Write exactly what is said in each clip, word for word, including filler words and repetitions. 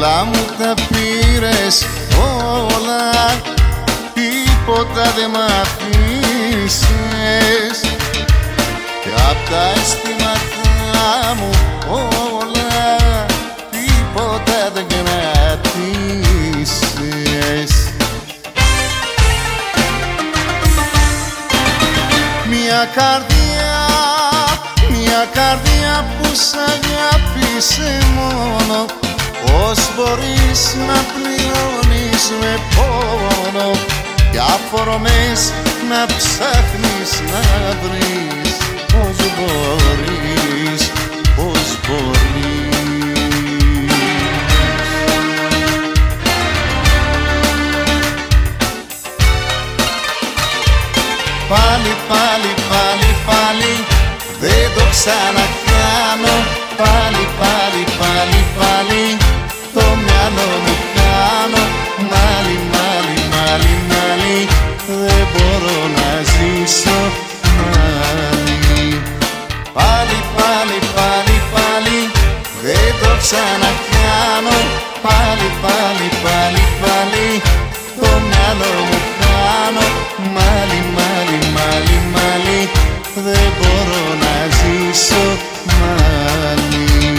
Όλα μου τα πήρες όλα, τίποτα δεν μ' αφήσες, κι απ' τα αισθήματά μου όλα, τίποτα δεν κρατήσες. Μια καρδιά, μια καρδιά που σ' αγάπησε μόνο, πώς μπορείς να πληρώνεις με πόνο και αφορμές να ψάχνεις να βρεις? Πώς μπορείς, πώς μπορείς? Πάλι, πάλι, πάλι, πάλι, δεν το ξανακάνω. Πάλι, πάλι, πάλι, πάλι, το μυαλό μου κάνω. Μάλι, μάλι, μάλι, μάλι, δεν μπορώ να ζήσω μάλι. Πάλι, πάλι, πάλι, πάλι, δεν το ξανακάνω. Πάλι, πάλι, πάλι, πάλι, το μυαλό μου κάνω. Μάλι, μάλι, μάλι, μάλι, δεν μπορώ να ζήσω μάλι.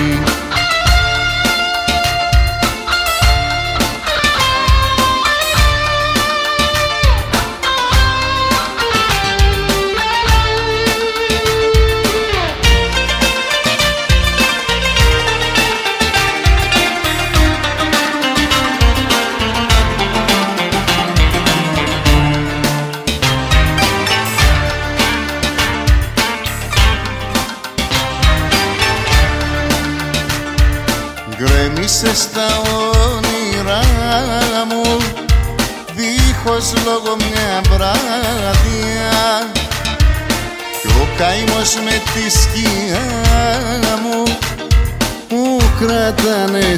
Γκρέμισες τα όνειρά μου δίχως λόγο μια βράδια, κι ο καημός με τη σκιά μου μου κρατάνε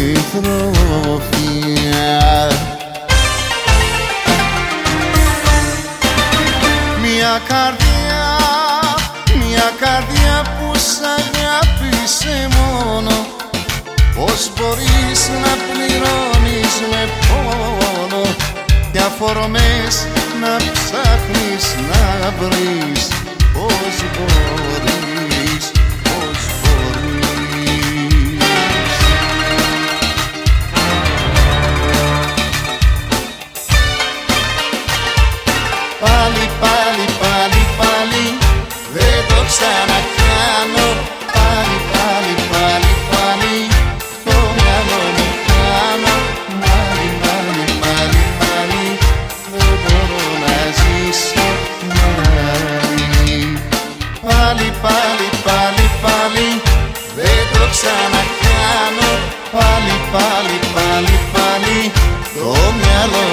συντροφιά. Μια καρδιά, μια καρδιά που σ' αγάπησε μόνο, πώς μπορείς να πληρώνεις με πόνο και αφορμές να ψάχνεις να βρεις? Πώς μπορείς, πώς μπορείς? Πάλι, πάλι, πάλι, πάλι, δεν το ξανακάνω. Πάλι, πάλι, πάλι, πάλι, το μυαλό μου κάνω. Μάλι, μάλι, μάλι, μάλι, δεν μπορώ να ζήσω μάλι. Πάλι, πάλι, πάλι, πάλι, δεν το ξανακάνω. Πάλι, πάλι, πάλι, πάλι, το μυαλό